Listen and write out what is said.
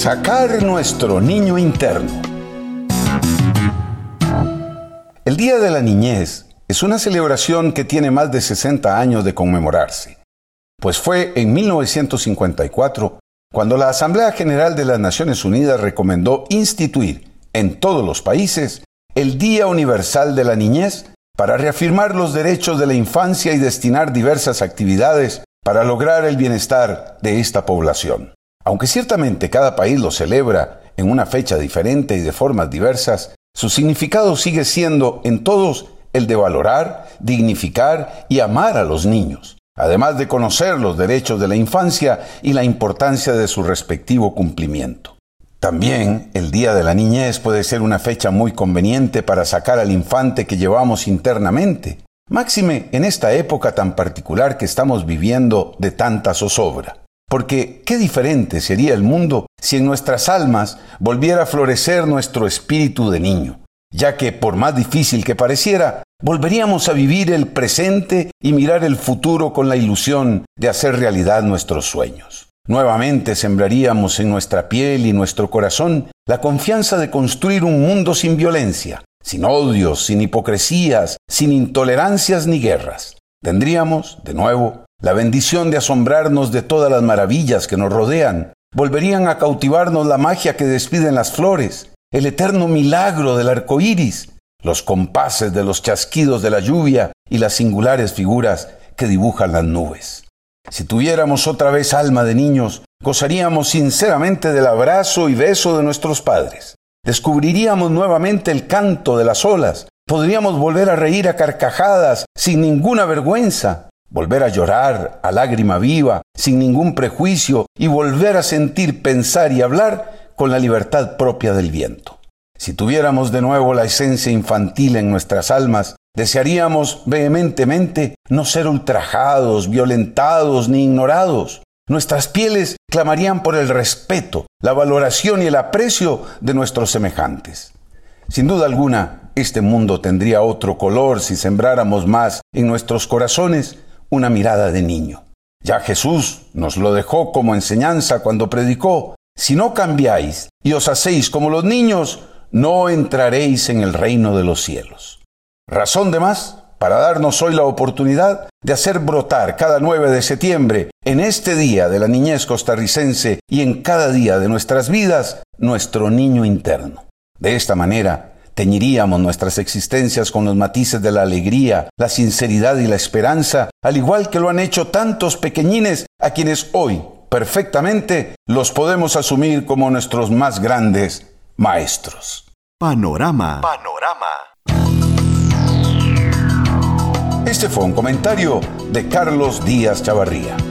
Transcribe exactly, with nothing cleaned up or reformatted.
Sacar nuestro niño interno. El Día de la Niñez es una celebración que tiene más de sesenta años de conmemorarse, pues fue en mil novecientos cincuenta y cuatro cuando la Asamblea General de las Naciones Unidas recomendó instituir en todos los países el Día Universal de la Niñez para reafirmar los derechos de la infancia y destinar diversas actividades para lograr el bienestar de esta población. Aunque ciertamente cada país lo celebra en una fecha diferente y de formas diversas, su significado sigue siendo en todos el de valorar, dignificar y amar a los niños, además de conocer los derechos de la infancia y la importancia de su respectivo cumplimiento. También el Día de la Niñez puede ser una fecha muy conveniente para sacar al infante que llevamos internamente, máxime en esta época tan particular que estamos viviendo de tanta zozobra. Porque qué diferente sería el mundo si en nuestras almas volviera a florecer nuestro espíritu de niño, ya que por más difícil que pareciera, volveríamos a vivir el presente y mirar el futuro con la ilusión de hacer realidad nuestros sueños. Nuevamente sembraríamos en nuestra piel y nuestro corazón la confianza de construir un mundo sin violencia, sin odios, sin hipocresías, sin intolerancias ni guerras. Tendríamos, de nuevo, la bendición de asombrarnos de todas las maravillas que nos rodean. Volverían a cautivarnos la magia que despiden las flores, el eterno milagro del arco iris, los compases de los chasquidos de la lluvia y las singulares figuras que dibujan las nubes. Si tuviéramos otra vez alma de niños, gozaríamos sinceramente del abrazo y beso de nuestros padres. Descubriríamos nuevamente el canto de las olas. Podríamos volver a reír a carcajadas sin ninguna vergüenza, volver a llorar a lágrima viva sin ningún prejuicio y volver a sentir, pensar y hablar con la libertad propia del viento. Si tuviéramos de nuevo la esencia infantil en nuestras almas, desearíamos vehementemente no ser ultrajados, violentados ni ignorados. Nuestras pieles clamarían por el respeto, la valoración y el aprecio de nuestros semejantes. Sin duda alguna, este mundo tendría otro color si sembráramos más en nuestros corazones una mirada de niño. Ya Jesús nos lo dejó como enseñanza cuando predicó: si no cambiáis y os hacéis como los niños, no entraréis en el reino de los cielos. Razón de más para darnos hoy la oportunidad de hacer brotar cada nueve de septiembre, en este día de la niñez costarricense y en cada día de nuestras vidas, nuestro niño interno. De esta manera, teñiríamos nuestras existencias con los matices de la alegría, la sinceridad y la esperanza, al igual que lo han hecho tantos pequeñines a quienes hoy, perfectamente, los podemos asumir como nuestros más grandes maestros. Panorama. Panorama. Este fue un comentario de Carlos Díaz Chavarría.